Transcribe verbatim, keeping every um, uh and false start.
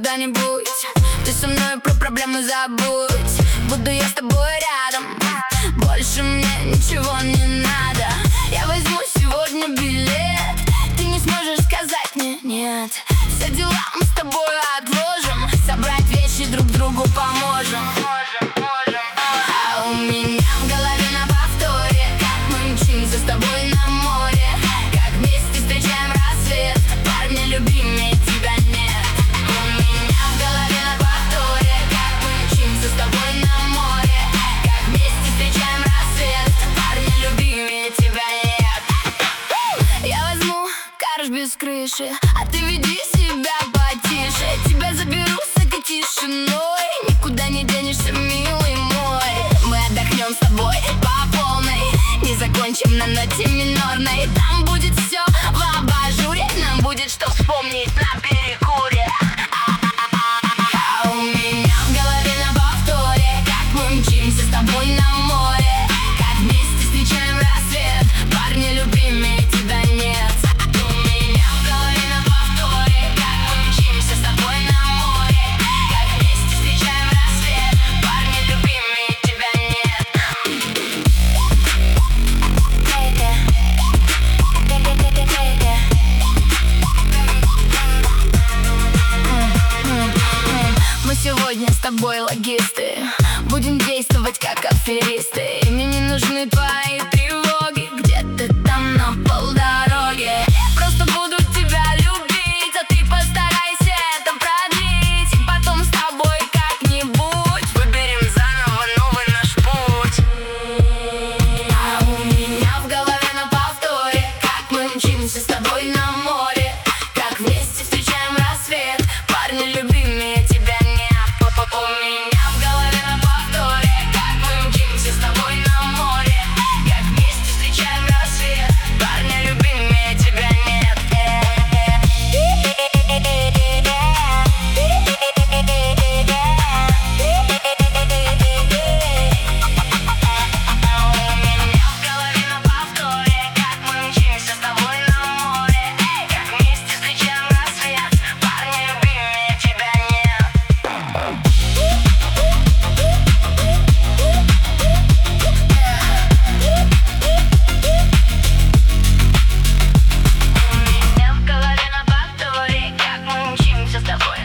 куда-нибудь. Ты со мной, про проблемы забудь. Буду я с тобой рядом, больше мне ничего не надо. Я возьму сегодня билет, ты не сможешь сказать мне нет. Все дела мы с тобой отложим, собрать вещи друг другу поможем. А у меня в голове на повторе, как мы мчимся с тобой на море, как вместе встречаем рассвет. Парня, любимее тебя нет. У меня в голове на повторе, как мы мчимся с тобой на море, как вместе встречаем рассвет. Парня, любимее тебя нет. Я возьму карш без крыши, а ты веди себя потише. Тебя заберу с этой тишиной, никуда не денешься, милый мой. Мы отдохнем с тобой по полной, не закончим на ноте минорной. Там будет все в абажуре, нам будет что вспомнить на перекуре. А у меня в голове на повторе, как мы мчимся с тобой на море, как вместе встречаем рассвет. Парня, любимее тебя нет. У меня в голове на повторе, как мы мчимся с тобой на море, как вместе встречаем рассвет. Парня, любимее тебя нет. Мы сегодня с тобой логисты, будем действовать как аферисты. И мне не нужны твои тревоги, где ты там на полдороги. Я просто буду тебя любить, а ты постарайся это продлить. И потом с тобой как-нибудь выберем заново новый наш путь. А у меня в голове на повторе, как мы мчимся с тобой на море, как вместе встречаем рассвет. Парня, любимее тебя нет. У меня в голове на повторе, как мы мчимся с тобой на море, как вместе встречаем рассвет. Парня, любимее тебя нет. У меня в голове на повторе, как мы мчимся с тобой на море, как вместе встречаем рассвет. Парня, любимее тебя нет. У меня в голове на повторе, как мы мчимся с тобой